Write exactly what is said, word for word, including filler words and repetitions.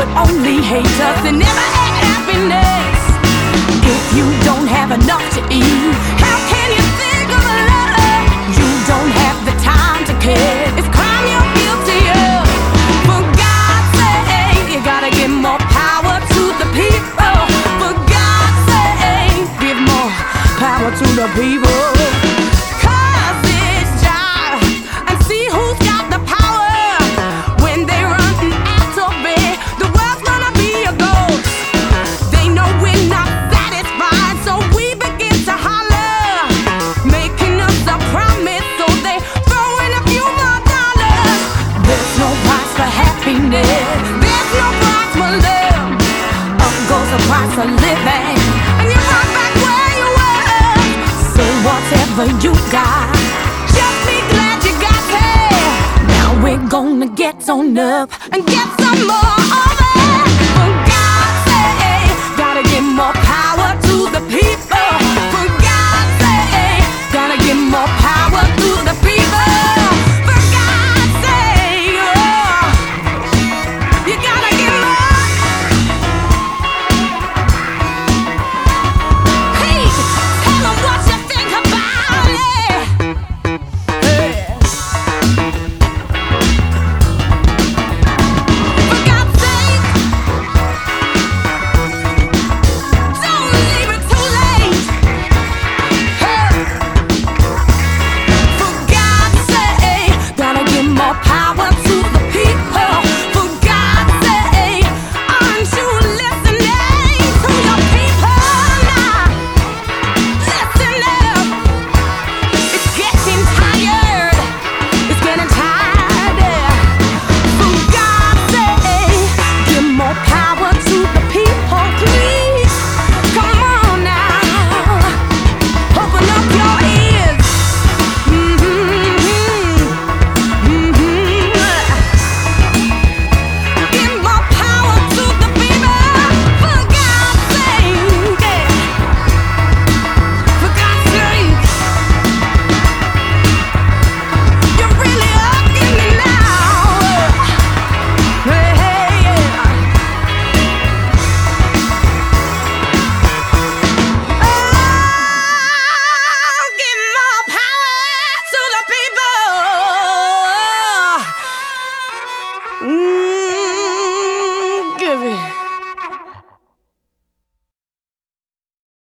but only hate us and never had happiness. If you don't have enough to eat, how can you think of love? You don't have the time to care. It's crime you're guilty of. For God's sake, you gotta give more power to the people. For God's sake, give more power to the people. Cause it's job and see who's got the power. When they run out of it, the world's gonna be a ghost. They know we're not satisfied, so we begin to holler, making us a promise, so they throw in a few more dollars. There's no price for happiness, there's no price for love. Up goes the price of living, and you're right back where you were. So whatever you got, just be glad you got it. Now we're gonna get on up and get some more of it.